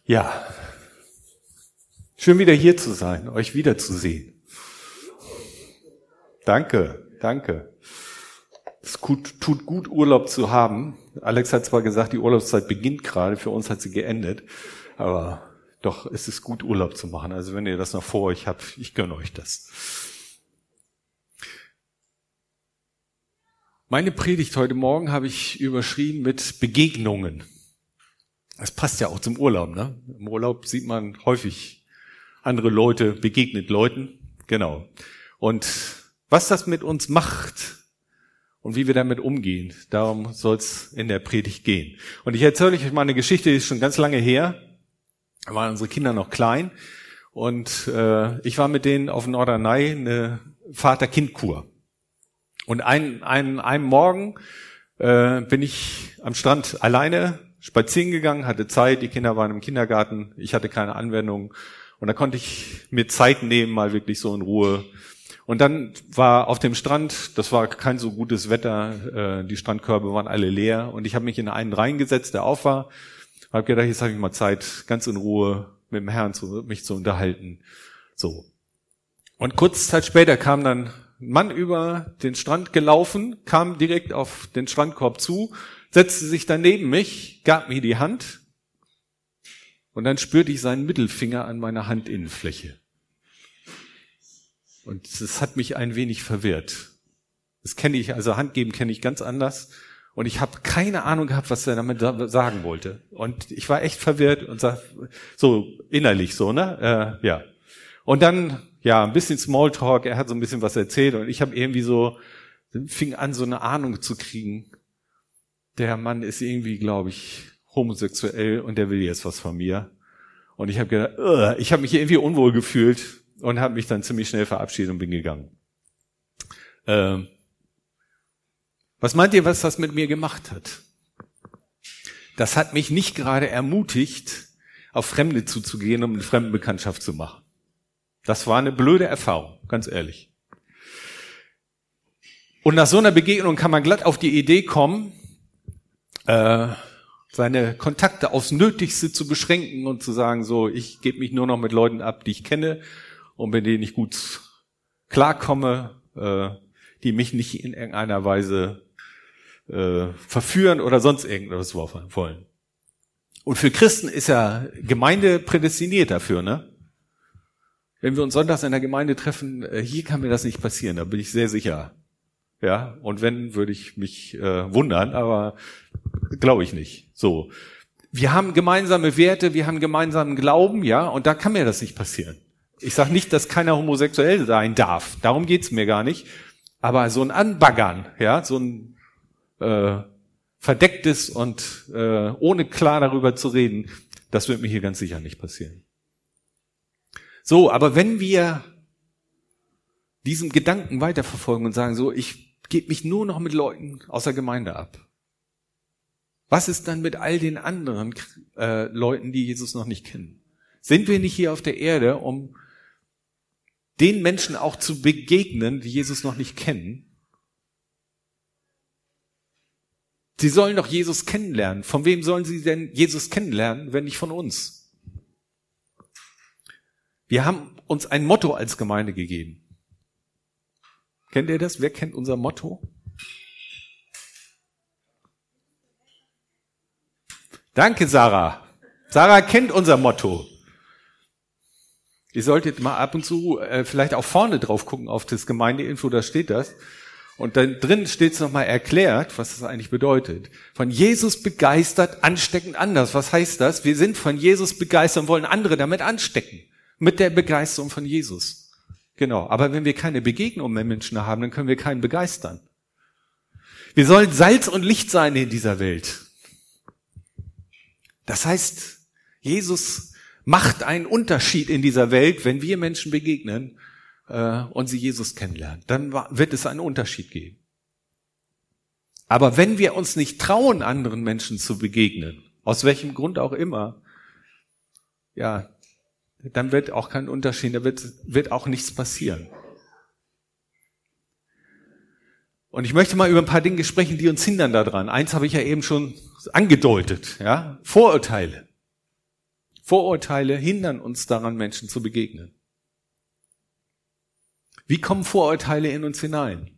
Ja, schön wieder hier zu sein, euch wiederzusehen. Danke. Es tut gut, Urlaub zu haben. Alex hat zwar gesagt, die Urlaubszeit beginnt gerade, für uns hat sie geendet, aber doch, es ist gut, Urlaub zu machen. Also wenn ihr das noch vor euch habt, ich gönne euch das. Meine Predigt heute Morgen habe ich überschrieben mit Begegnungen. Das passt ja auch zum Urlaub, ne? Im Urlaub sieht man häufig andere Leute, begegnet Leuten. Genau. Und was das mit uns macht und wie wir damit umgehen, darum soll es in der Predigt gehen. Und ich erzähle euch mal eine Geschichte, die ist schon ganz lange her. Da waren unsere Kinder noch klein. Und ich war mit denen auf Norderney eine Vater-Kind-Kur. Und einen Morgen bin ich am Strand alleine spazieren gegangen, hatte Zeit, die Kinder waren im Kindergarten, ich hatte keine Anwendung und da konnte ich mir Zeit nehmen, mal wirklich so in Ruhe. Und dann war auf dem Strand, das war kein so gutes Wetter, die Strandkörbe waren alle leer und ich habe mich in einen reingesetzt, der auf war, habe gedacht, jetzt habe ich mal Zeit, ganz in Ruhe mit dem Herrn mich zu unterhalten. So. Und kurze Zeit später kam dann ein Mann über den Strand gelaufen, kam direkt auf den Strandkorb zu, setzte sich dann neben mich, gab mir die Hand und dann spürte ich seinen Mittelfinger an meiner Handinnenfläche. Und das hat mich ein wenig verwirrt. Das kenne ich, also Handgeben kenne ich ganz anders und ich habe keine Ahnung gehabt, was er damit sagen wollte. Und ich war echt verwirrt und sag, so innerlich so, ne? Ja. Und dann ein bisschen Smalltalk, er hat so ein bisschen was erzählt und ich habe irgendwie fing an, so eine Ahnung zu kriegen. Der Mann ist irgendwie, glaube ich, homosexuell und der will jetzt was von mir. Und ich habe gedacht, ich habe mich irgendwie unwohl gefühlt und habe mich dann ziemlich schnell verabschiedet und bin gegangen. Was meint ihr, was das mit mir gemacht hat? Das hat mich nicht gerade ermutigt, auf Fremde zuzugehen, um eine Fremdenbekanntschaft zu machen. Das war eine blöde Erfahrung, ganz ehrlich. Und nach so einer Begegnung kann man glatt auf die Idee kommen, seine Kontakte aufs Nötigste zu beschränken und zu sagen, so, ich gebe mich nur noch mit Leuten ab, die ich kenne und mit denen ich gut klarkomme, die mich nicht in irgendeiner Weise verführen oder sonst irgendwas wollen. Und für Christen ist ja Gemeinde prädestiniert dafür, ne? Wenn wir uns sonntags in der Gemeinde treffen, hier kann mir das nicht passieren, da bin ich sehr sicher. Ja, und wenn, würde ich mich wundern, aber glaube ich nicht. So, wir haben gemeinsame Werte, wir haben gemeinsamen Glauben, ja, und da kann mir das nicht passieren. Ich sage nicht, dass keiner homosexuell sein darf, darum geht's mir gar nicht. Aber so ein Anbaggern, ja, so ein verdecktes und ohne klar darüber zu reden, das wird mir hier ganz sicher nicht passieren. So, aber wenn wir diesen Gedanken weiterverfolgen und sagen, so, ich gebe mich nur noch mit Leuten aus der Gemeinde ab. Was ist dann mit all den anderen Leuten, die Jesus noch nicht kennen? Sind wir nicht hier auf der Erde, um den Menschen auch zu begegnen, die Jesus noch nicht kennen? Sie sollen doch Jesus kennenlernen. Von wem sollen sie denn Jesus kennenlernen, wenn nicht von uns? Wir haben uns ein Motto als Gemeinde gegeben. Kennt ihr das? Wer kennt unser Motto? Danke, Sarah. Sarah kennt unser Motto. Ihr solltet mal ab und zu vielleicht auch vorne drauf gucken auf das Gemeindeinfo, da steht das. Und dann drin steht es nochmal erklärt, was das eigentlich bedeutet. Von Jesus begeistert, ansteckend anders. Was heißt das? Wir sind von Jesus begeistert und wollen andere damit anstecken. Mit der Begeisterung von Jesus. Genau. Aber wenn wir keine Begegnung mit Menschen haben, dann können wir keinen begeistern. Wir sollen Salz und Licht sein in dieser Welt. Das heißt, Jesus macht einen Unterschied in dieser Welt, wenn wir Menschen begegnen und sie Jesus kennenlernen. Dann wird es einen Unterschied geben. Aber wenn wir uns nicht trauen, anderen Menschen zu begegnen, aus welchem Grund auch immer, ja, dann wird auch kein Unterschied, da wird auch nichts passieren. Und ich möchte mal über ein paar Dinge sprechen, die uns hindern daran. Eins habe ich ja eben schon angedeutet, ja, Vorurteile. Vorurteile hindern uns daran, Menschen zu begegnen. Wie kommen Vorurteile in uns hinein?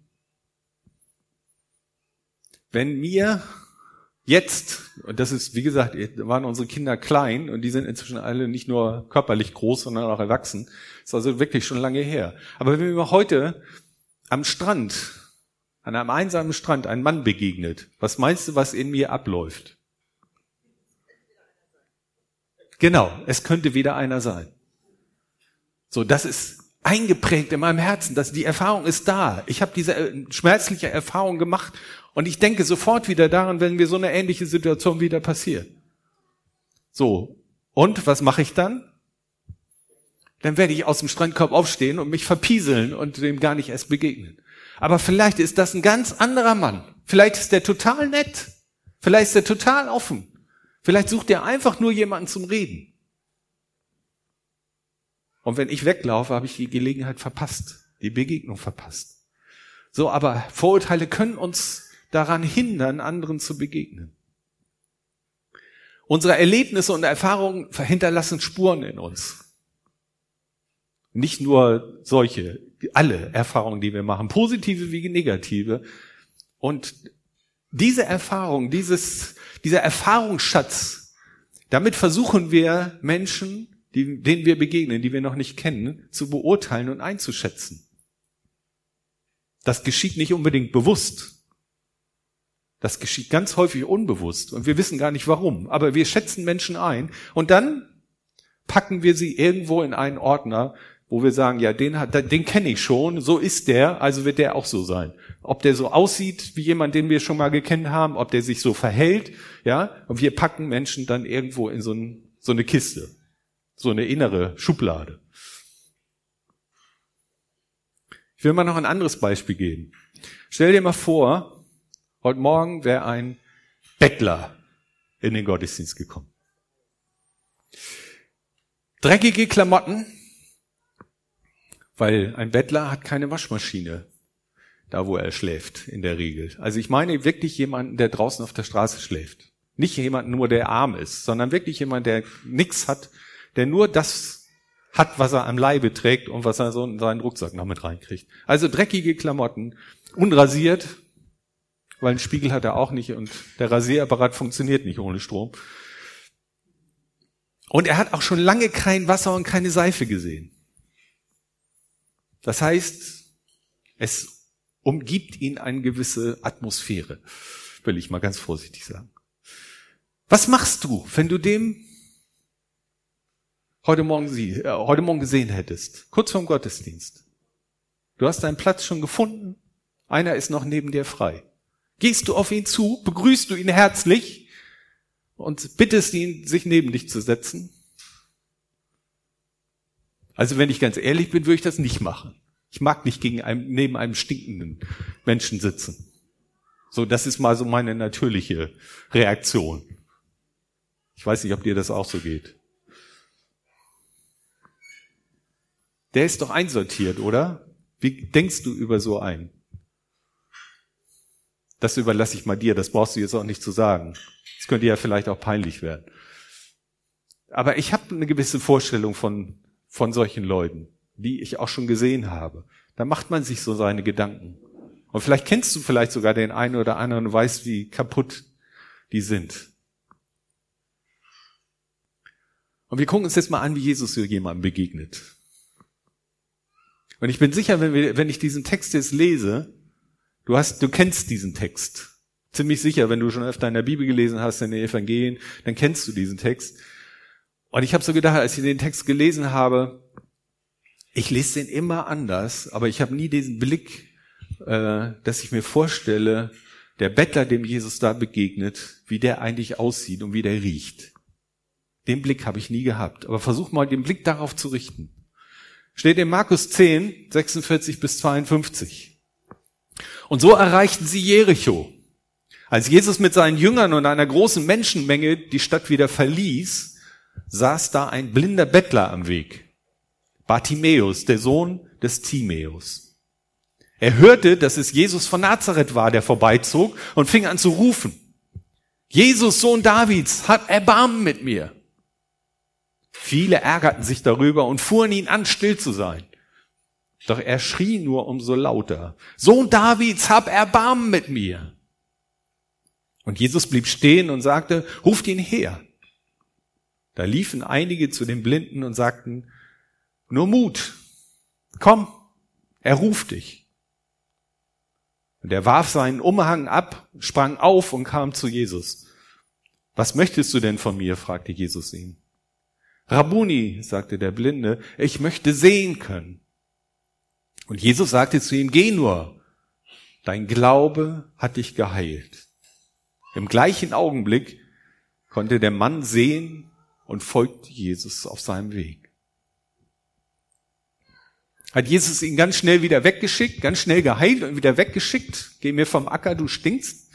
Wenn mir jetzt, und das ist, wie gesagt, waren unsere Kinder klein und die sind inzwischen alle nicht nur körperlich groß, sondern auch erwachsen. Das ist also wirklich schon lange her. Aber wenn mir heute am Strand, an einem einsamen Strand, ein Mann begegnet, was meinst du, was in mir abläuft? Genau, es könnte wieder einer sein. So, das ist eingeprägt in meinem Herzen, dass die Erfahrung ist da. Ich habe diese schmerzliche Erfahrung gemacht und ich denke sofort wieder daran, wenn mir so eine ähnliche Situation wieder passiert. So, und was mache ich dann? Dann werde ich aus dem Strandkorb aufstehen und mich verpieseln und dem gar nicht erst begegnen. Aber vielleicht ist das ein ganz anderer Mann. Vielleicht ist der total nett. Vielleicht ist der total offen. Vielleicht sucht er einfach nur jemanden zum Reden. Und wenn ich weglaufe, habe ich die Gelegenheit verpasst, die Begegnung verpasst. So, aber Vorurteile können uns daran hindern, anderen zu begegnen. Unsere Erlebnisse und Erfahrungen hinterlassen Spuren in uns. Nicht nur solche, alle Erfahrungen, die wir machen, positive wie negative. Und diese Erfahrung, dieser Erfahrungsschatz, damit versuchen wir Menschen, denen wir begegnen, die wir noch nicht kennen, zu beurteilen und einzuschätzen. Das geschieht nicht unbedingt bewusst. Das geschieht ganz häufig unbewusst und wir wissen gar nicht warum. Aber wir schätzen Menschen ein und dann packen wir sie irgendwo in einen Ordner, wo wir sagen, ja, den kenne ich schon, so ist der, also wird der auch so sein. Ob der so aussieht wie jemand, den wir schon mal gekannt haben, ob der sich so verhält, ja, und wir packen Menschen dann irgendwo in so eine Kiste, so eine innere Schublade. Ich will mal noch ein anderes Beispiel geben. Stell dir mal vor, heute Morgen wäre ein Bettler in den Gottesdienst gekommen. Dreckige Klamotten, weil ein Bettler hat keine Waschmaschine, da wo er schläft in der Regel. Also ich meine wirklich jemanden, der draußen auf der Straße schläft. Nicht jemanden nur, der arm ist, sondern wirklich jemand, der nichts hat, der nur das hat, was er am Leibe trägt und was er so in seinen Rucksack noch mit reinkriegt. Also dreckige Klamotten, unrasiert, weil einen Spiegel hat er auch nicht und der Rasierapparat funktioniert nicht ohne Strom. Und er hat auch schon lange kein Wasser und keine Seife gesehen. Das heißt, es umgibt ihn eine gewisse Atmosphäre, will ich mal ganz vorsichtig sagen. Was machst du, wenn du dem heute Morgen gesehen hättest, kurz vorm Gottesdienst? Du hast deinen Platz schon gefunden, einer ist noch neben dir frei. Gehst du auf ihn zu, begrüßt du ihn herzlich und bittest ihn, sich neben dich zu setzen? Also wenn ich ganz ehrlich bin, würde ich das nicht machen. Ich mag nicht neben einem stinkenden Menschen sitzen. So, das ist mal so meine natürliche Reaktion. Ich weiß nicht, ob dir das auch so geht. Der ist doch einsortiert, oder? Wie denkst du über so einen? Das überlasse ich mal dir, das brauchst du jetzt auch nicht zu sagen. Das könnte ja vielleicht auch peinlich werden. Aber ich habe eine gewisse Vorstellung von solchen Leuten, die ich auch schon gesehen habe. Da macht man sich so seine Gedanken. Und vielleicht kennst du vielleicht sogar den einen oder anderen und weißt, wie kaputt die sind. Und wir gucken uns jetzt mal an, wie Jesus so jemandem begegnet. Und ich bin sicher, wenn ich diesen Text jetzt lese, du kennst diesen Text. Ziemlich sicher, wenn du schon öfter in der Bibel gelesen hast, in den Evangelien, dann kennst du diesen Text. Und ich habe so gedacht, als ich den Text gelesen habe, ich lese den immer anders, aber ich habe nie diesen Blick, dass ich mir vorstelle, der Bettler, dem Jesus da begegnet, wie der eigentlich aussieht und wie der riecht. Den Blick habe ich nie gehabt. Aber versuch mal, den Blick darauf zu richten. Steht in Markus 10, 46 bis 52. Und so erreichten sie Jericho. Als Jesus mit seinen Jüngern und einer großen Menschenmenge die Stadt wieder verließ, saß da ein blinder Bettler am Weg. Bartimäus, der Sohn des Timäus. Er hörte, dass es Jesus von Nazareth war, der vorbeizog und fing an zu rufen. Jesus, Sohn Davids, hab Erbarmen mit mir. Viele ärgerten sich darüber und fuhren ihn an, still zu sein. Doch er schrie nur umso lauter: Sohn Davids, hab Erbarmen mit mir. Und Jesus blieb stehen und sagte: Ruft ihn her. Da liefen einige zu den Blinden und sagten: Nur Mut, komm, er ruft dich. Und er warf seinen Umhang ab, sprang auf und kam zu Jesus. Was möchtest du denn von mir? Fragte Jesus ihn. Rabbuni, sagte der Blinde, ich möchte sehen können. Und Jesus sagte zu ihm: Geh nur, dein Glaube hat dich geheilt. Im gleichen Augenblick konnte der Mann sehen und folgte Jesus auf seinem Weg. Hat Jesus ihn ganz schnell wieder weggeschickt, ganz schnell geheilt und wieder weggeschickt? Geh mir vom Acker, du stinkst.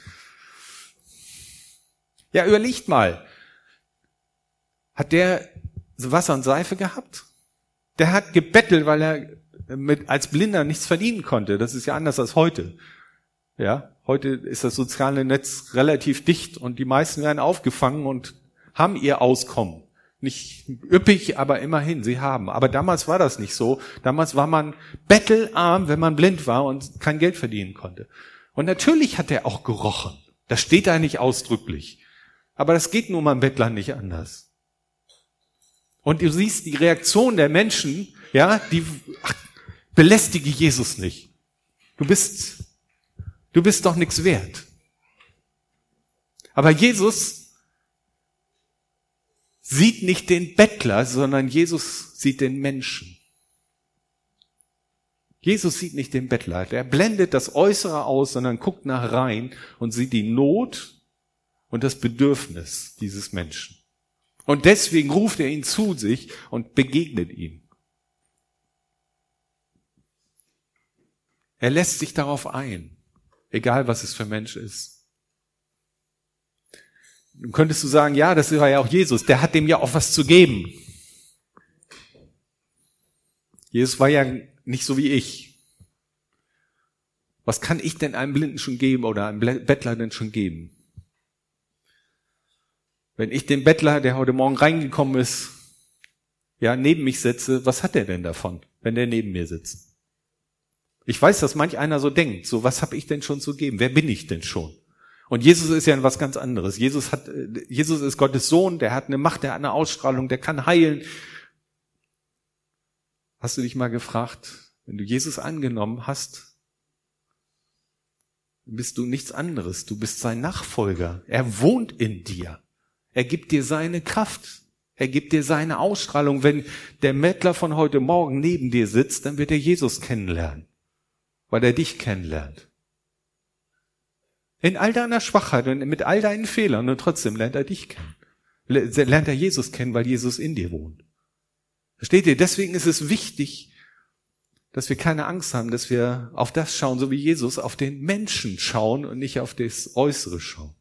Ja, überlegt mal. Hat der so Wasser und Seife gehabt? Der hat gebettelt, weil er als Blinder nichts verdienen konnte. Das ist ja anders als heute. Ja, heute ist das soziale Netz relativ dicht und die meisten werden aufgefangen und haben ihr Auskommen. Nicht üppig, aber immerhin, sie haben. Aber damals war das nicht so. Damals war man bettelarm, wenn man blind war und kein Geld verdienen konnte. Und natürlich hat er auch gerochen. Das steht da nicht ausdrücklich. Aber das geht nun mal Bettlern nicht anders. Und du siehst die Reaktion der Menschen, ja, belästige Jesus nicht. Du bist doch nichts wert. Aber Jesus sieht nicht den Bettler, sondern Jesus sieht den Menschen. Jesus sieht nicht den Bettler. Der blendet das Äußere aus, sondern guckt nach rein und sieht die Not und das Bedürfnis dieses Menschen. Und deswegen ruft er ihn zu sich und begegnet ihm. Er lässt sich darauf ein, egal was es für ein Mensch ist. Nun könntest du sagen, ja, das war ja auch Jesus, der hat dem ja auch was zu geben. Jesus war ja nicht so wie ich. Was kann ich denn einem Blinden schon geben oder einem Bettler denn schon geben? Wenn ich den Bettler, der heute Morgen reingekommen ist, ja, neben mich setze, was hat er denn davon, wenn der neben mir sitzt? Ich weiß, dass manch einer so denkt, so, was habe ich denn schon zu geben? Wer bin ich denn schon? Und Jesus ist ja was ganz anderes. Jesus ist Gottes Sohn, der hat eine Macht, der hat eine Ausstrahlung, der kann heilen. Hast du dich mal gefragt, wenn du Jesus angenommen hast, bist du nichts anderes. Du bist sein Nachfolger. Er wohnt in dir. Er gibt dir seine Kraft. Er gibt dir seine Ausstrahlung. Wenn der Bettler von heute Morgen neben dir sitzt, dann wird er Jesus kennenlernen, weil er dich kennenlernt. In all deiner Schwachheit und mit all deinen Fehlern und trotzdem lernt er dich kennen. Lernt er Jesus kennen, weil Jesus in dir wohnt. Versteht ihr? Deswegen ist es wichtig, dass wir keine Angst haben, dass wir auf das schauen, so wie Jesus auf den Menschen schauen und nicht auf das Äußere schauen.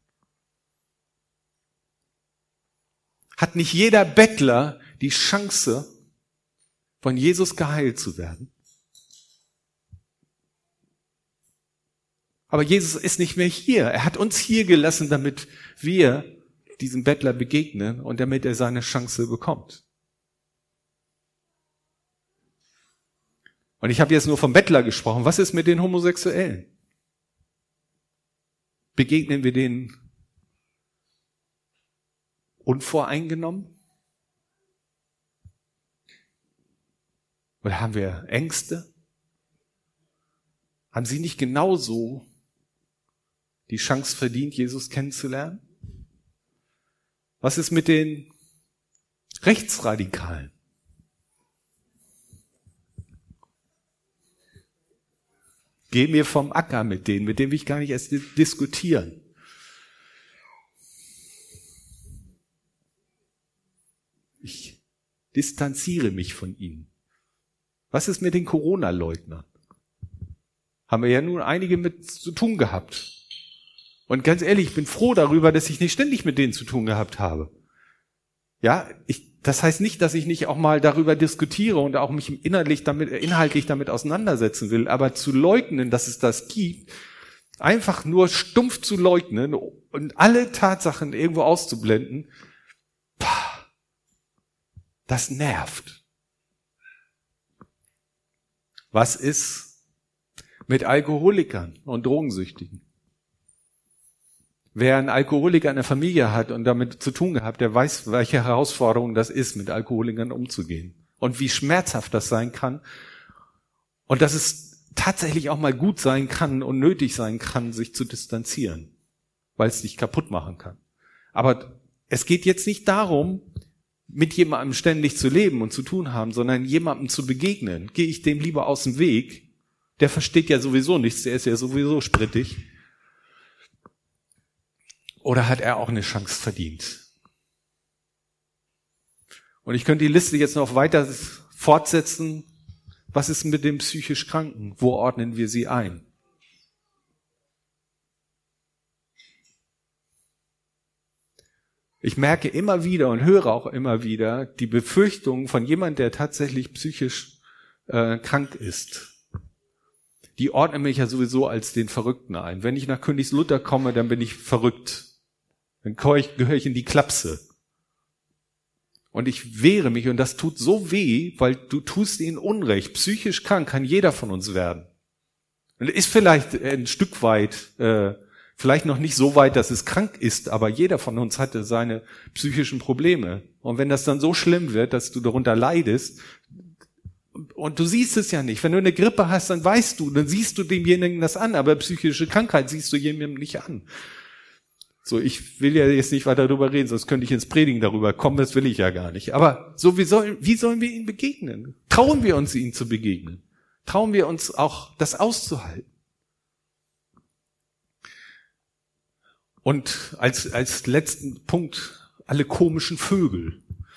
Hat nicht jeder Bettler die Chance, von Jesus geheilt zu werden? Aber Jesus ist nicht mehr hier. Er hat uns hier gelassen, damit wir diesem Bettler begegnen und damit er seine Chance bekommt. Und ich habe jetzt nur vom Bettler gesprochen. Was ist mit den Homosexuellen? Begegnen wir denen unvoreingenommen? Oder haben wir Ängste? Haben sie nicht genauso die Chance verdient, Jesus kennenzulernen? Was ist mit den Rechtsradikalen? Geh mir vom Acker mit denen will ich gar nicht erst diskutieren. Ich distanziere mich von ihnen. Was ist mit den Corona-Leugnern? Haben wir ja nun einige mit zu tun gehabt. Und ganz ehrlich, ich bin froh darüber, dass ich nicht ständig mit denen zu tun gehabt habe. Ja, das heißt nicht, dass ich nicht auch mal darüber diskutiere und auch mich inhaltlich damit auseinandersetzen will, aber zu leugnen, dass es das gibt, einfach nur stumpf zu leugnen und alle Tatsachen irgendwo auszublenden, Das nervt. Was ist mit Alkoholikern und Drogensüchtigen? Wer einen Alkoholiker in der Familie hat und damit zu tun gehabt, der weiß, welche Herausforderung das ist, mit Alkoholikern umzugehen. Und wie schmerzhaft das sein kann. Und dass es tatsächlich auch mal gut sein kann und nötig sein kann, sich zu distanzieren, weil es dich kaputt machen kann. Aber es geht jetzt nicht darum, mit jemandem ständig zu leben und zu tun haben, sondern jemandem zu begegnen. Gehe ich dem lieber aus dem Weg? Der versteht ja sowieso nichts, der ist ja sowieso sprittig. Oder hat er auch eine Chance verdient? Und ich könnte die Liste jetzt noch weiter fortsetzen. Was ist mit den psychisch Kranken? Wo ordnen wir sie ein? Ich merke immer wieder und höre auch immer wieder die Befürchtungen von jemandem, der tatsächlich psychisch krank ist. Die ordnen mich ja sowieso als den Verrückten ein. Wenn ich nach Königslutter komme, dann bin ich verrückt. Dann gehöre ich in die Klapse. Und ich wehre mich und das tut so weh, weil du tust ihnen Unrecht. Psychisch krank kann jeder von uns werden. Und ist vielleicht ein Stück weit, vielleicht noch nicht so weit, dass es krank ist, aber jeder von uns hatte seine psychischen Probleme. Und wenn das dann so schlimm wird, dass du darunter leidest, und du siehst es ja nicht. Wenn du eine Grippe hast, dann weißt du, dann siehst du demjenigen das an, aber psychische Krankheit siehst du jemandem nicht an. So, ich will ja jetzt nicht weiter darüber reden, sonst könnte ich ins Predigen darüber kommen, das will ich ja gar nicht. Aber so, wie sollen wir ihnen begegnen? Trauen wir uns, ihnen zu begegnen? Trauen wir uns auch, das auszuhalten? Und als letzten Punkt, alle komischen Vögel.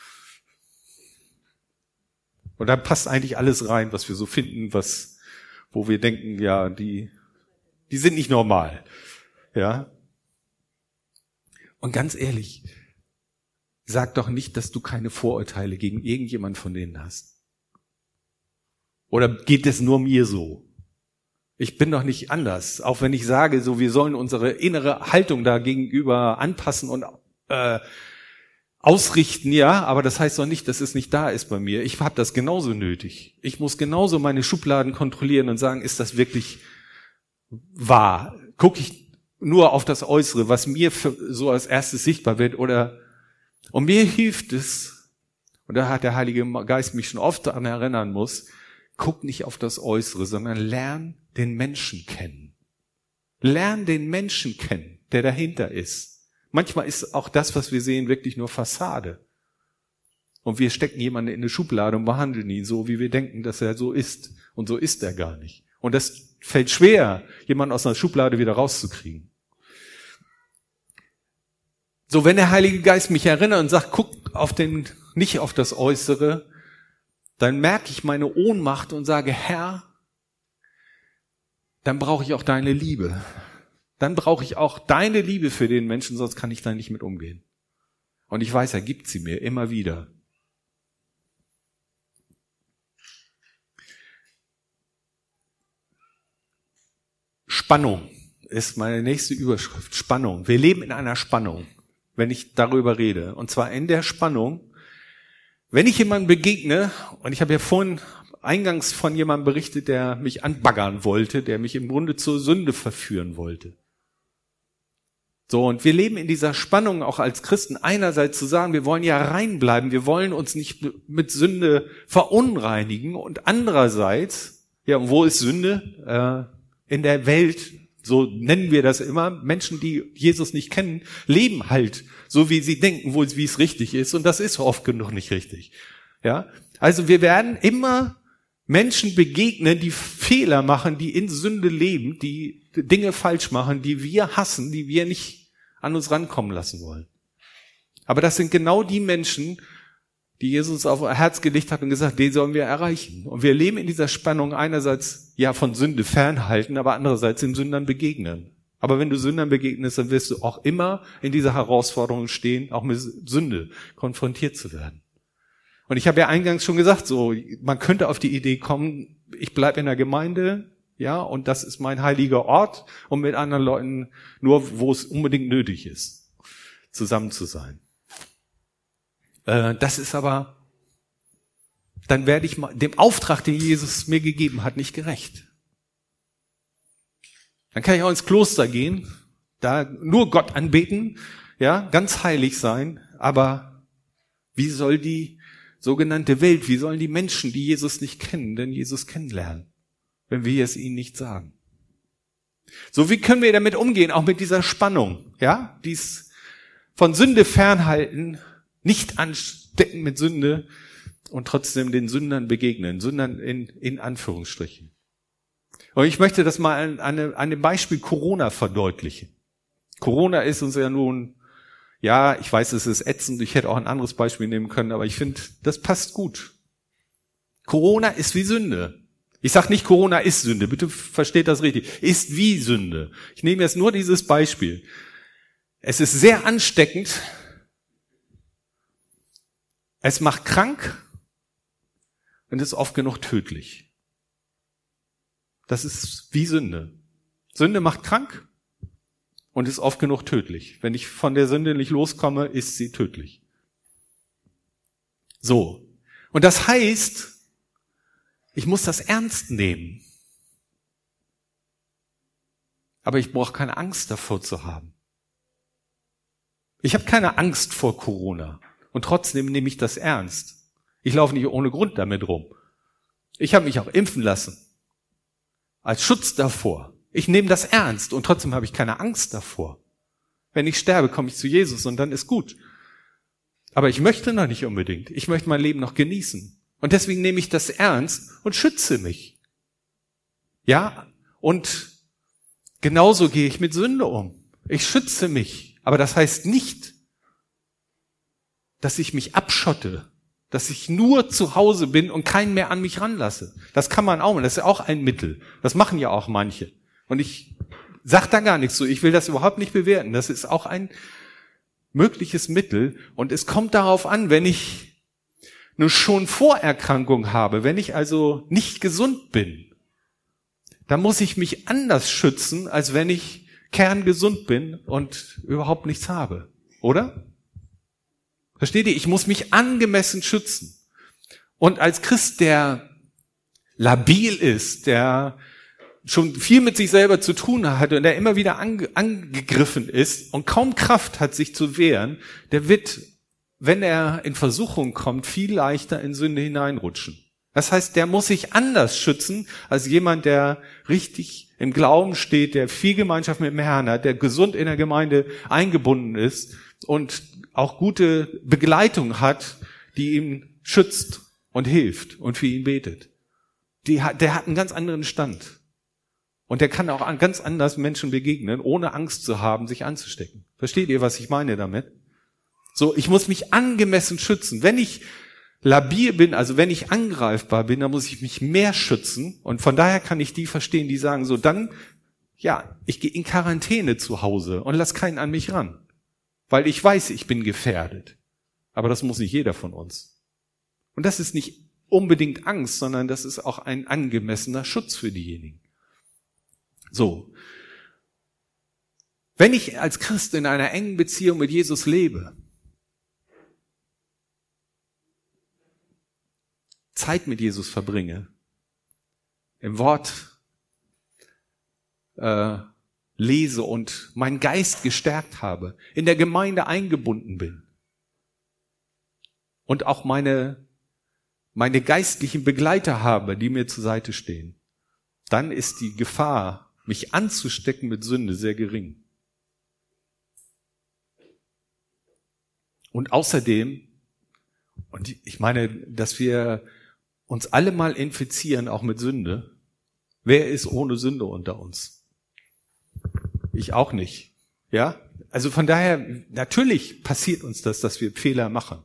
Und da passt eigentlich alles rein, was wir so finden, wo wir denken, ja, die sind nicht normal. Ja. Und ganz ehrlich, sag doch nicht, dass du keine Vorurteile gegen irgendjemand von denen hast. Oder geht es nur mir so? Ich bin doch nicht anders. Auch wenn ich sage, so, wir sollen unsere innere Haltung da gegenüber anpassen und ausrichten, ja, aber das heißt doch nicht, dass es nicht da ist bei mir. Ich habe das genauso nötig. Ich muss genauso meine Schubladen kontrollieren und sagen, ist das wirklich wahr? Gucke ich nur auf das Äußere, was mir so als erstes sichtbar wird, und mir hilft es, und da hat der Heilige Geist mich schon oft daran erinnern muss, guck nicht auf das Äußere, sondern lern den Menschen kennen. Lern den Menschen kennen, der dahinter ist. Manchmal ist auch das, was wir sehen, wirklich nur Fassade. Und wir stecken jemanden in eine Schublade und behandeln ihn so, wie wir denken, dass er so ist. Und so ist er gar nicht. Und das fällt schwer, jemanden aus einer Schublade wieder rauszukriegen. So, wenn der Heilige Geist mich erinnert und sagt, guck nicht auf das Äußere, dann merke ich meine Ohnmacht und sage, Herr, dann brauche ich auch deine Liebe. Dann brauche ich auch deine Liebe für den Menschen, sonst kann ich da nicht mit umgehen. Und ich weiß, er gibt sie mir immer wieder. Spannung ist meine nächste Überschrift. Spannung. Wir leben in einer Spannung, wenn ich darüber rede. Und zwar in der Spannung, wenn ich jemandem begegne, und ich habe ja vorhin eingangs von jemandem berichtet, der mich anbaggern wollte, der mich im Grunde zur Sünde verführen wollte. So, und wir leben in dieser Spannung auch als Christen, einerseits zu sagen, wir wollen ja reinbleiben, wir wollen uns nicht mit Sünde verunreinigen, und andererseits, ja, und wo ist Sünde? In der Welt, so nennen wir das immer, Menschen, die Jesus nicht kennen, leben halt so, wie sie denken, wie es richtig ist, und das ist oft genug nicht richtig. Ja, also wir werden immer Menschen begegnen, die Fehler machen, die in Sünde leben, die Dinge falsch machen, die wir hassen, die wir nicht an uns rankommen lassen wollen. Aber das sind genau die Menschen, die Jesus auf ihr Herz gelegt hat und gesagt, den sollen wir erreichen. Und wir leben in dieser Spannung, einerseits ja von Sünde fernhalten, aber andererseits den Sündern begegnen. Aber wenn du Sündern begegnest, dann wirst du auch immer in dieser Herausforderung stehen, auch mit Sünde konfrontiert zu werden. Und ich habe ja eingangs schon gesagt, so, man könnte auf die Idee kommen, ich bleibe in der Gemeinde, ja, und das ist mein heiliger Ort, und mit anderen Leuten nur, wo es unbedingt nötig ist, zusammen zu sein. Das ist aber dann werde ich dem Auftrag, den Jesus mir gegeben hat, nicht gerecht. Dann kann ich auch ins Kloster gehen, da nur Gott anbeten, ja, ganz heilig sein, aber wie soll die sogenannte Welt, wie sollen die Menschen, die Jesus nicht kennen, denn Jesus kennenlernen, wenn wir es ihnen nicht sagen? So, wie können wir damit umgehen, auch mit dieser Spannung, ja, dies von Sünde fernhalten, nicht anstecken mit Sünde und trotzdem den Sündern begegnen, Sündern in Anführungsstrichen. Und ich möchte das mal an dem Beispiel Corona verdeutlichen. Corona ist uns ja nun, ja, ich weiß, es ist ätzend, ich hätte auch ein anderes Beispiel nehmen können, aber ich finde, das passt gut. Corona ist wie Sünde. Ich sage nicht, Corona ist Sünde, bitte versteht das richtig. Ist wie Sünde. Ich nehme jetzt nur dieses Beispiel. Es ist sehr ansteckend, es macht krank und ist oft genug tödlich. Das ist wie Sünde. Sünde macht krank und ist oft genug tödlich. Wenn ich von der Sünde nicht loskomme, ist sie tödlich. So. Und das heißt, ich muss das ernst nehmen. Aber ich brauche keine Angst davor zu haben. Ich habe keine Angst vor Corona. Und trotzdem nehme ich das ernst. Ich laufe nicht ohne Grund damit rum. Ich habe mich auch impfen lassen. Als Schutz davor. Ich nehme das ernst und trotzdem habe ich keine Angst davor. Wenn ich sterbe, komme ich zu Jesus und dann ist gut. Aber ich möchte noch nicht unbedingt. Ich möchte mein Leben noch genießen. Und deswegen nehme ich das ernst und schütze mich. Ja, und genauso gehe ich mit Sünde um. Ich schütze mich. Aber das heißt nicht, dass ich mich abschotte, dass ich nur zu Hause bin und keinen mehr an mich ranlasse. Das kann man auch, das ist ja auch ein Mittel. Das machen ja auch manche. Und ich sage da gar nichts zu. Ich will das überhaupt nicht bewerten. Das ist auch ein mögliches Mittel. Und es kommt darauf an, wenn ich nur schon Vorerkrankung habe, wenn ich also nicht gesund bin, dann muss ich mich anders schützen, als wenn ich kerngesund bin und überhaupt nichts habe. Oder? Versteht ihr? Ich muss mich angemessen schützen. Und als Christ, der labil ist, der schon viel mit sich selber zu tun hat und der immer wieder angegriffen ist und kaum Kraft hat, sich zu wehren, der wird, wenn er in Versuchung kommt, viel leichter in Sünde hineinrutschen. Das heißt, der muss sich anders schützen als jemand, der richtig im Glauben steht, der viel Gemeinschaft mit dem Herrn hat, der gesund in der Gemeinde eingebunden ist und auch gute Begleitung hat, die ihn schützt und hilft und für ihn betet. Der hat einen ganz anderen Stand. Und der kann auch ganz anders Menschen begegnen, ohne Angst zu haben, sich anzustecken. Versteht ihr, was ich meine damit? So, ich muss mich angemessen schützen. Wenn ich labil bin, also wenn ich angreifbar bin, dann muss ich mich mehr schützen. Und von daher kann ich die verstehen, die sagen so, dann, ja, ich gehe in Quarantäne zu Hause und lass keinen an mich ran. Weil ich weiß, ich bin gefährdet. Aber das muss nicht jeder von uns. Und das ist nicht unbedingt Angst, sondern das ist auch ein angemessener Schutz für diejenigen. So. Wenn ich als Christ in einer engen Beziehung mit Jesus lebe, Zeit mit Jesus verbringe, im Wort lese und meinen Geist gestärkt habe, in der Gemeinde eingebunden bin und auch meine geistlichen Begleiter habe, die mir zur Seite stehen, dann ist die Gefahr, mich anzustecken mit Sünde, sehr gering. Und außerdem, und ich meine, dass wir uns alle mal infizieren, auch mit Sünde. Wer ist ohne Sünde unter uns? Ich auch nicht. Ja? Also von daher, natürlich passiert uns das, dass wir Fehler machen.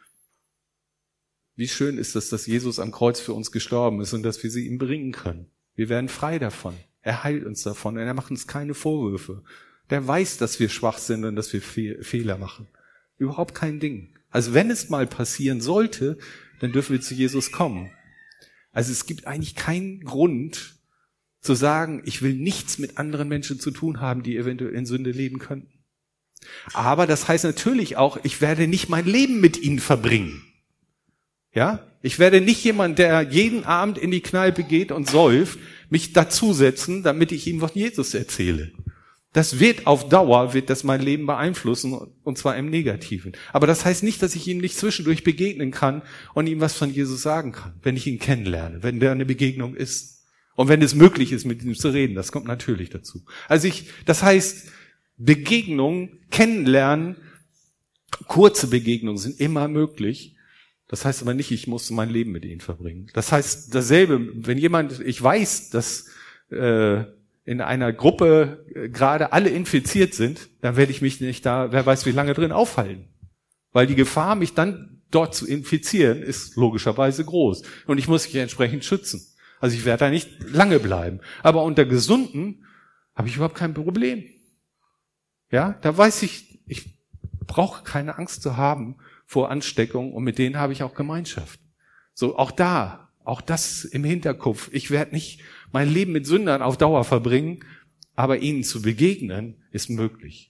Wie schön ist es, dass Jesus am Kreuz für uns gestorben ist und dass wir sie ihm bringen können. Wir werden frei davon. Er heilt uns davon und er macht uns keine Vorwürfe. Der weiß, dass wir schwach sind und dass wir Fehler machen. Überhaupt kein Ding. Also wenn es mal passieren sollte, dann dürfen wir zu Jesus kommen. Also es gibt eigentlich keinen Grund zu sagen, ich will nichts mit anderen Menschen zu tun haben, die eventuell in Sünde leben könnten. Aber das heißt natürlich auch, ich werde nicht mein Leben mit ihnen verbringen. Ja? Ich werde nicht jemand, der jeden Abend in die Kneipe geht und säuft, mich dazusetzen, damit ich ihm von Jesus erzähle. Das wird auf Dauer, wird das mein Leben beeinflussen, und zwar im Negativen. Aber das heißt nicht, dass ich ihm nicht zwischendurch begegnen kann und ihm was von Jesus sagen kann, wenn ich ihn kennenlerne, wenn der eine Begegnung ist. Und wenn es möglich ist, mit ihm zu reden, das kommt natürlich dazu. Das heißt, Begegnungen, Kennenlernen, kurze Begegnungen sind immer möglich. Das heißt aber nicht, ich muss mein Leben mit ihnen verbringen. Das heißt dasselbe, wenn ich weiß, dass in einer Gruppe gerade alle infiziert sind, dann werde ich mich nicht da, wer weiß wie lange drin aufhalten. Weil die Gefahr, mich dann dort zu infizieren, ist logischerweise groß. Und ich muss mich entsprechend schützen. Also ich werde da nicht lange bleiben. Aber unter Gesunden habe ich überhaupt kein Problem. Ja, da weiß ich brauche keine Angst zu haben vor Ansteckung, und mit denen habe ich auch Gemeinschaft. So, auch das im Hinterkopf. Ich werde nicht mein Leben mit Sündern auf Dauer verbringen, aber ihnen zu begegnen ist möglich.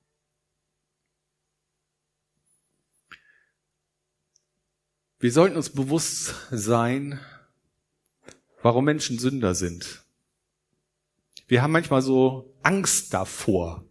Wir sollten uns bewusst sein, warum Menschen Sünder sind. Wir haben manchmal so Angst davor.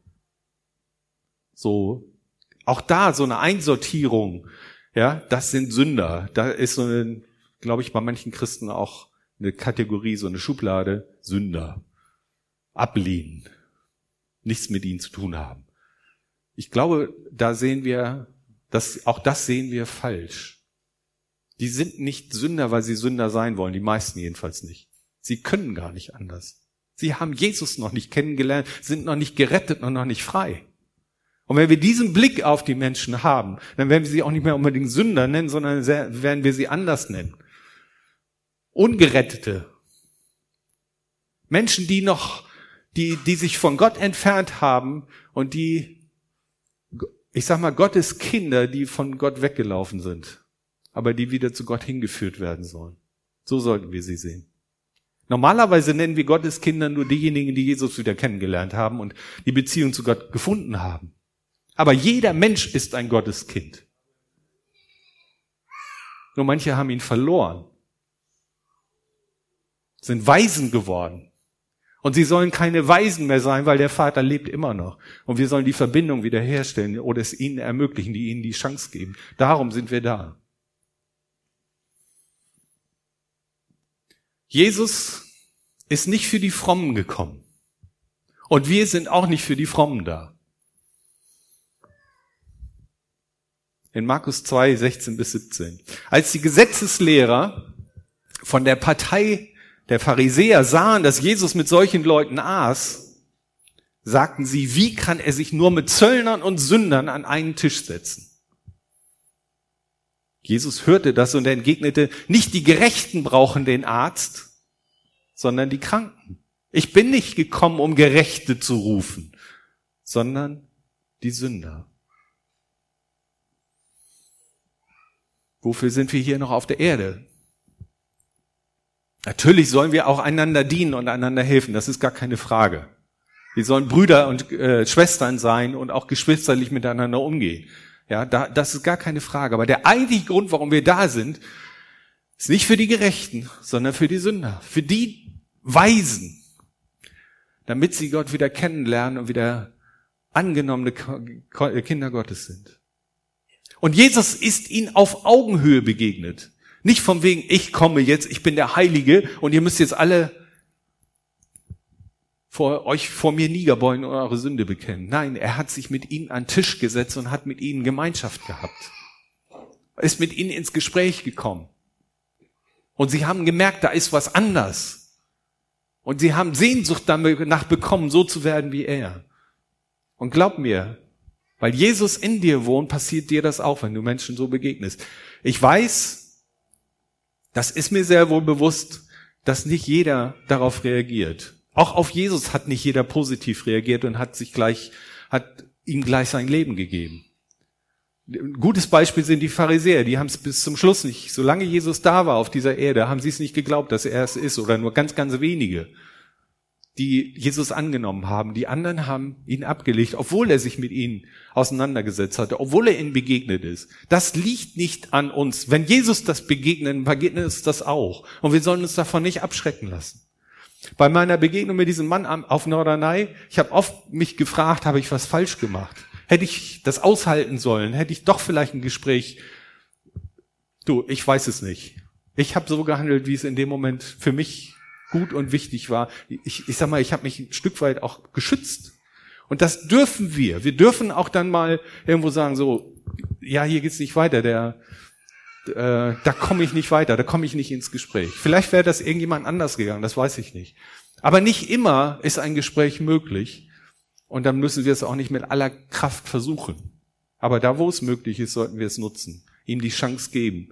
So, auch da so eine Einsortierung. Ja, das sind Sünder. Da ist so eine, glaube ich, bei manchen Christen auch eine Kategorie, so eine Schublade, Sünder. Ablehnen. Nichts mit ihnen zu tun haben. Ich glaube, das sehen wir falsch. Die sind nicht Sünder, weil sie Sünder sein wollen, die meisten jedenfalls nicht. Sie können gar nicht anders. Sie haben Jesus noch nicht kennengelernt, sind noch nicht gerettet und noch nicht frei. Und wenn wir diesen Blick auf die Menschen haben, dann werden wir sie auch nicht mehr unbedingt Sünder nennen, sondern werden wir sie anders nennen. Ungerettete. Menschen, die sich von Gott entfernt haben und Gottes Kinder, die von Gott weggelaufen sind, aber die wieder zu Gott hingeführt werden sollen. So sollten wir sie sehen. Normalerweise nennen wir Gottes Kinder nur diejenigen, die Jesus wieder kennengelernt haben und die Beziehung zu Gott gefunden haben. Aber jeder Mensch ist ein Gotteskind. Nur manche haben ihn verloren, sind Waisen geworden. Und sie sollen keine Waisen mehr sein, weil der Vater lebt immer noch. Und wir sollen die Verbindung wiederherstellen oder es ihnen ermöglichen, die ihnen die Chance geben. Darum sind wir da. Jesus ist nicht für die Frommen gekommen. Und wir sind auch nicht für die Frommen da. In Markus 2, 16 bis 17. Als die Gesetzeslehrer von der Partei der Pharisäer sahen, dass Jesus mit solchen Leuten aß, sagten sie, wie kann er sich nur mit Zöllnern und Sündern an einen Tisch setzen? Jesus hörte das und entgegnete, nicht die Gerechten brauchen den Arzt, sondern die Kranken. Ich bin nicht gekommen, um Gerechte zu rufen, sondern die Sünder. Wofür sind wir hier noch auf der Erde? Natürlich sollen wir auch einander dienen und einander helfen, das ist gar keine Frage. Wir sollen Brüder und Schwestern sein und auch geschwisterlich miteinander umgehen. Ja, das ist gar keine Frage. Aber der eigentliche Grund, warum wir da sind, ist nicht für die Gerechten, sondern für die Sünder, für die Weisen, damit sie Gott wieder kennenlernen und wieder angenommene Kinder Gottes sind. Und Jesus ist ihnen auf Augenhöhe begegnet. Nicht von wegen, ich komme jetzt, ich bin der Heilige und ihr müsst jetzt alle vor mir niederbeugen und eure Sünde bekennen. Nein, er hat sich mit ihnen an den Tisch gesetzt und hat mit ihnen Gemeinschaft gehabt. Er ist mit ihnen ins Gespräch gekommen. Und sie haben gemerkt, da ist was anders. Und sie haben Sehnsucht danach bekommen, so zu werden wie er. Und glaub mir, weil Jesus in dir wohnt, passiert dir das auch, wenn du Menschen so begegnest. Ich weiß, das ist mir sehr wohl bewusst, dass nicht jeder darauf reagiert. Auch auf Jesus hat nicht jeder positiv reagiert und hat ihm gleich sein Leben gegeben. Ein gutes Beispiel sind die Pharisäer, die haben es bis zum Schluss nicht, solange Jesus da war auf dieser Erde, haben sie es nicht geglaubt, dass er es ist oder nur ganz, ganz wenige. die Jesus angenommen haben. Die anderen haben ihn abgelegt, obwohl er sich mit ihnen auseinandergesetzt hatte, obwohl er ihnen begegnet ist. Das liegt nicht an uns. Wenn Jesus das begegnet uns das auch. Und wir sollen uns davon nicht abschrecken lassen. Bei meiner Begegnung mit diesem Mann auf Norderney, ich habe oft mich gefragt, habe ich was falsch gemacht? Hätte ich das aushalten sollen? Hätte ich doch vielleicht ein Gespräch? Du, ich weiß es nicht. Ich habe so gehandelt, wie es in dem Moment für mich gut und wichtig war. Ich sag mal, ich habe mich ein Stück weit auch geschützt. Und das dürfen wir. Wir dürfen auch dann mal irgendwo sagen, so, ja, hier geht's nicht weiter, da komme ich nicht weiter, da komme ich nicht ins Gespräch. Vielleicht wäre das irgendjemand anders gegangen, das weiß ich nicht. Aber nicht immer ist ein Gespräch möglich. Und dann müssen wir es auch nicht mit aller Kraft versuchen. Aber da, wo es möglich ist, sollten wir es nutzen, ihm die Chance geben.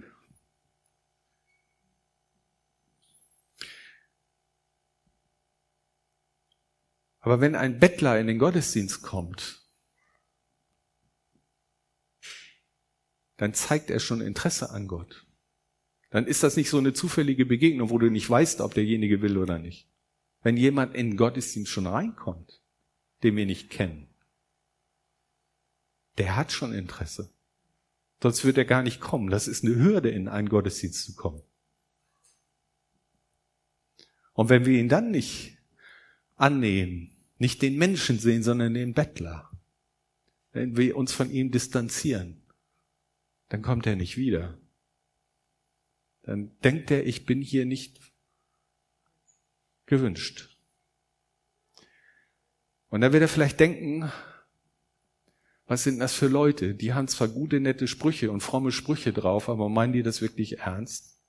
Aber wenn ein Bettler in den Gottesdienst kommt, dann zeigt er schon Interesse an Gott. Dann ist das nicht so eine zufällige Begegnung, wo du nicht weißt, ob derjenige will oder nicht. Wenn jemand in den Gottesdienst schon reinkommt, den wir nicht kennen, der hat schon Interesse. Sonst wird er gar nicht kommen. Das ist eine Hürde, in einen Gottesdienst zu kommen. Und wenn wir ihn dann nicht annehmen, nicht den Menschen sehen, sondern den Bettler, wenn wir uns von ihm distanzieren, dann kommt er nicht wieder. Dann denkt er, ich bin hier nicht gewünscht. Und dann wird er vielleicht denken, was sind das für Leute? Die haben zwar gute, nette Sprüche und fromme Sprüche drauf, aber meinen die das wirklich ernst?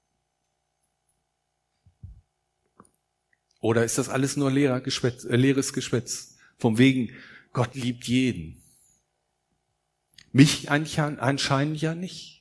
Oder ist das alles nur leeres Geschwätz? Vom wegen, Gott liebt jeden. Mich anscheinend ja nicht.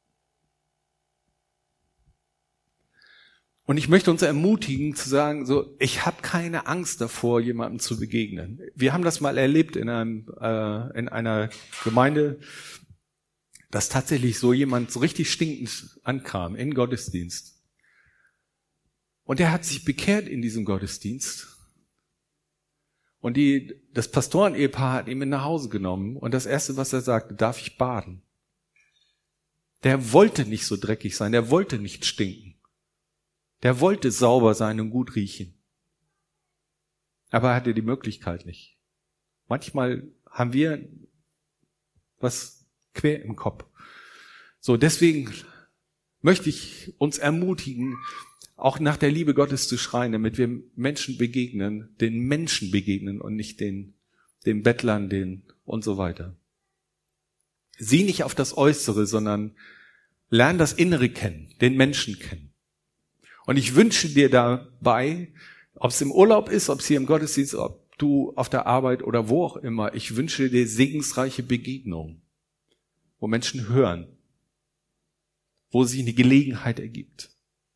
Und ich möchte uns ermutigen zu sagen, so, ich habe keine Angst davor, jemandem zu begegnen. Wir haben das mal erlebt in einer Gemeinde, dass tatsächlich so jemand so richtig stinkend ankam in Gottesdienst. Und er hat sich bekehrt in diesem Gottesdienst. Und das Pastoren-Ehepaar hat ihn mit nach Hause genommen. Und das Erste, was er sagte, darf ich baden? Der wollte nicht so dreckig sein, der wollte nicht stinken. Der wollte sauber sein und gut riechen. Aber er hatte die Möglichkeit nicht. Manchmal haben wir was quer im Kopf. So, deswegen möchte ich uns ermutigen, auch nach der Liebe Gottes zu schreien, damit wir Menschen begegnen, den Menschen begegnen und nicht den Bettlern, und so weiter. Sieh nicht auf das Äußere, sondern lern das Innere kennen, den Menschen kennen. Und ich wünsche dir dabei, ob es im Urlaub ist, ob es hier im Gottesdienst, ob du auf der Arbeit oder wo auch immer, ich wünsche dir segensreiche Begegnungen, wo Menschen hören, wo sich eine Gelegenheit ergibt.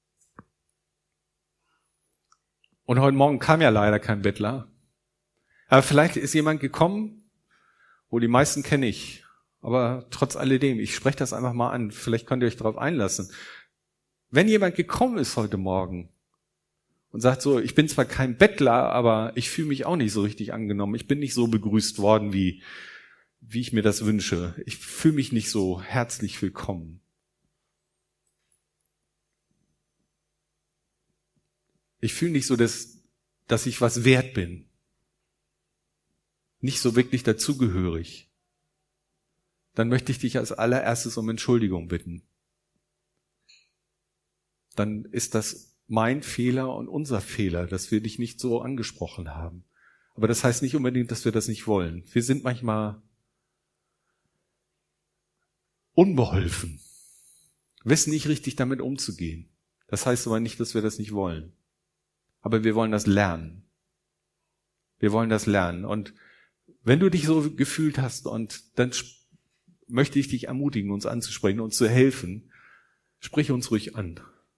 Und heute Morgen kam ja leider kein Bettler. Aber vielleicht ist jemand gekommen, wo die meisten kenne ich. Aber trotz alledem, ich spreche das einfach mal an. Vielleicht könnt ihr euch darauf einlassen. Wenn jemand gekommen ist heute Morgen und sagt so, ich bin zwar kein Bettler, aber ich fühle mich auch nicht so richtig angenommen. Ich bin nicht so begrüßt worden, wie ich mir das wünsche. Ich fühle mich nicht so herzlich willkommen. Ich fühle nicht so, dass ich was wert bin. Nicht so wirklich dazugehörig. Dann möchte ich dich als allererstes um Entschuldigung bitten. Dann ist das mein Fehler und unser Fehler, dass wir dich nicht so angesprochen haben. Aber das heißt nicht unbedingt, dass wir das nicht wollen. Wir sind manchmal unbeholfen, wissen nicht richtig damit umzugehen. Das heißt aber nicht, dass wir das nicht wollen. Aber wir wollen das lernen. Wir wollen das lernen. Und wenn du dich so gefühlt hast, und dann möchte ich dich ermutigen, uns anzusprechen, uns zu helfen, sprich uns ruhig an.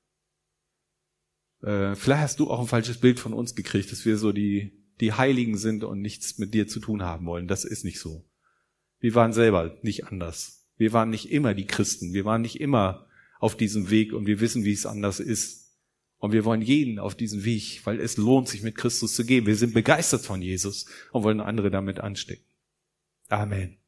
Vielleicht hast du auch ein falsches Bild von uns gekriegt, dass wir so die Heiligen sind und nichts mit dir zu tun haben wollen. Das ist nicht so. Wir waren selber nicht anders. Wir waren nicht immer die Christen. Wir waren nicht immer auf diesem Weg und wir wissen, wie es anders ist. Und wir wollen jeden auf diesen Weg, weil es lohnt sich, mit Christus zu gehen. Wir sind begeistert von Jesus und wollen andere damit anstecken. Amen.